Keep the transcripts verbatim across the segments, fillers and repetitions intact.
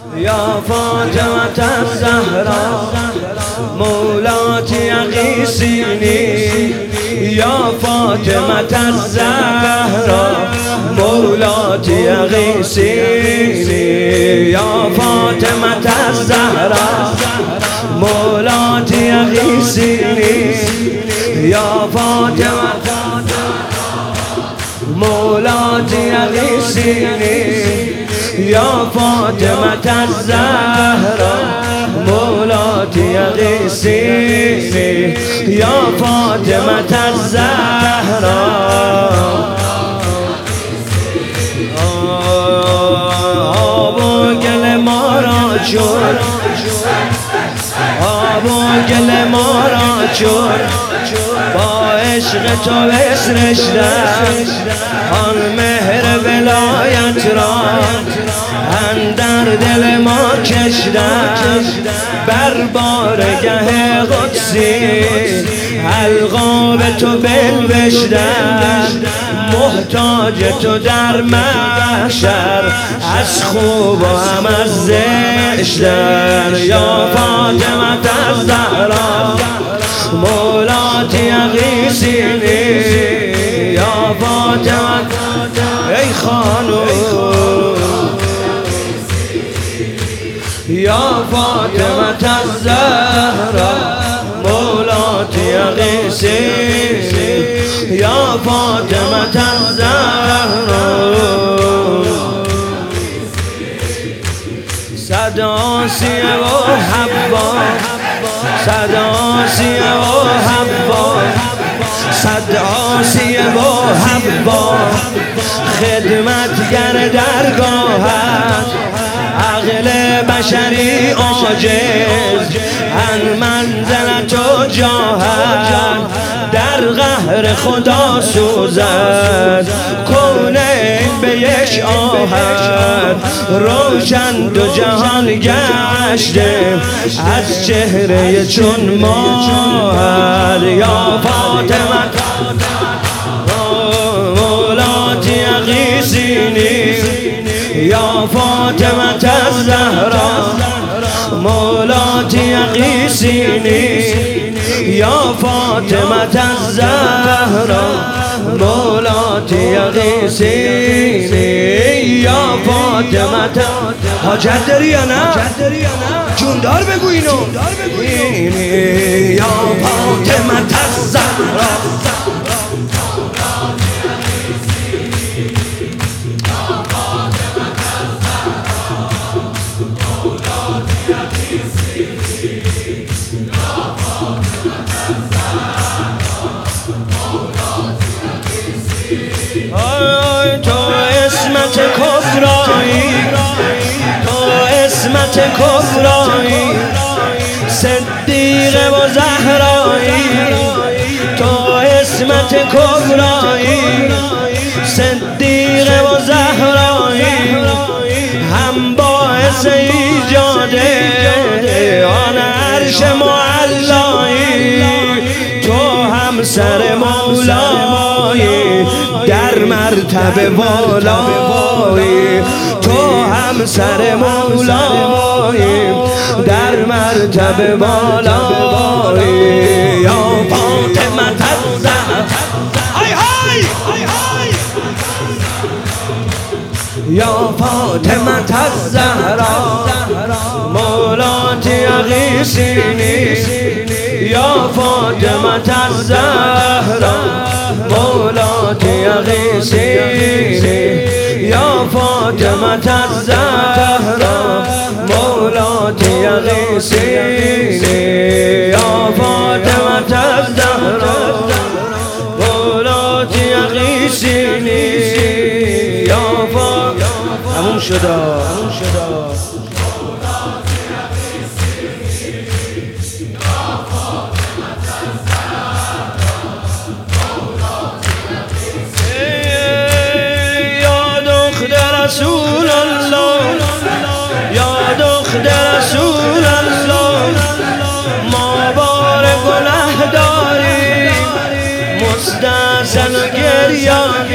یا فاطمة الزهرا مولاة اغیثینی یا فاطمة الزهرا مولاة اغیثینی یا فاطمة الزهرا مولاة اغیثینی یا فاطمة مولاة اغیثینی یا فاطمة الزهرا مولاة اغیثینی یا فاطمة الزهرا آب و گل ما را چون آب و گل ما را چون با عشق تو بسرشتن آن مهر ولایت را اندر دل ما کشتن بر بارگه قدسی القاب تو بنوشتن محتاج تو در محشر از خوب و هم از زشتن یا فاطمة الزهرا مولاة اغیثینی یا فاطمة ای خانم یا فاطمة الزهرا مولاة اغیثینی یا فاطمة الزهرا صد آسیه و حوا صد آسیه و حوا صد آسیه و حوا خدمتگر درگاهت عقل بشری عاجز ان منزلت و جاهت در قهر خدا سوزد کونین به یک آهت روشن دو جهان گشته از چهره چون ماهت یا فاطمه مولاة اغیثینی یا فاطمة الزهرا مولاة اغیثینی یا فاطمة الزهرا مولاة اغیثینی یا فاطمة حاجت داری یا نه؟ جوندار بگو اینو یا فاطمة الزهرا تو اسمت کبرایی تو اسمت کبرایی صدیق و زهرایی تو اسمت کبرایی صدیق و زهرایی هم باعث ایجاد آن عرش معلایی تو هم سر مولایی در مرتبه بالایی تو هم سر مولایی در مرتبه بالایی یا فاطمة الزهرا های های یا فاطمة الزهرا مولاة اغیثینی یا فاطمة الزهرا مولاة اغیثینی یا فاطمة الزهرا مولاة اغیثینی یا فاطمة الزهرا مولاة اغیثینی یا فاطمة تموم شد تموم شد رسول الله یا دختر رسول الله ما بار گناه داریم مستحسن و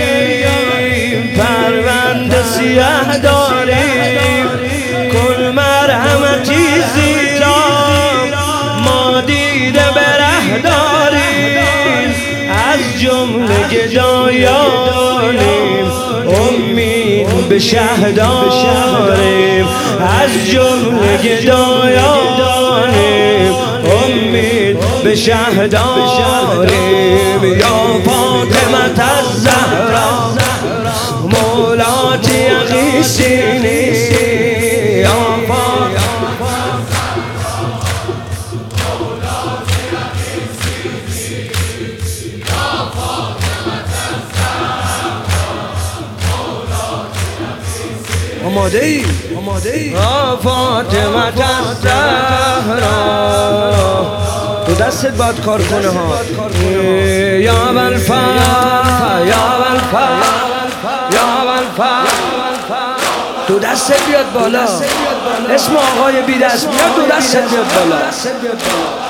گریانیم پرونده سیاه داریم کل به شهداریم از جمله گدایانیم امید به شهداریم یا فاطمه الزهرا مولاتی اغیثینی یا فاطمه آماده ای آماده ای فاطمه الزهرا تو دستت باید کار کنه ها یا والفا یا والفا یا والفا تو دستت بیاد بالا اسم آقای بی دست میاد تو دستت بیاد بالا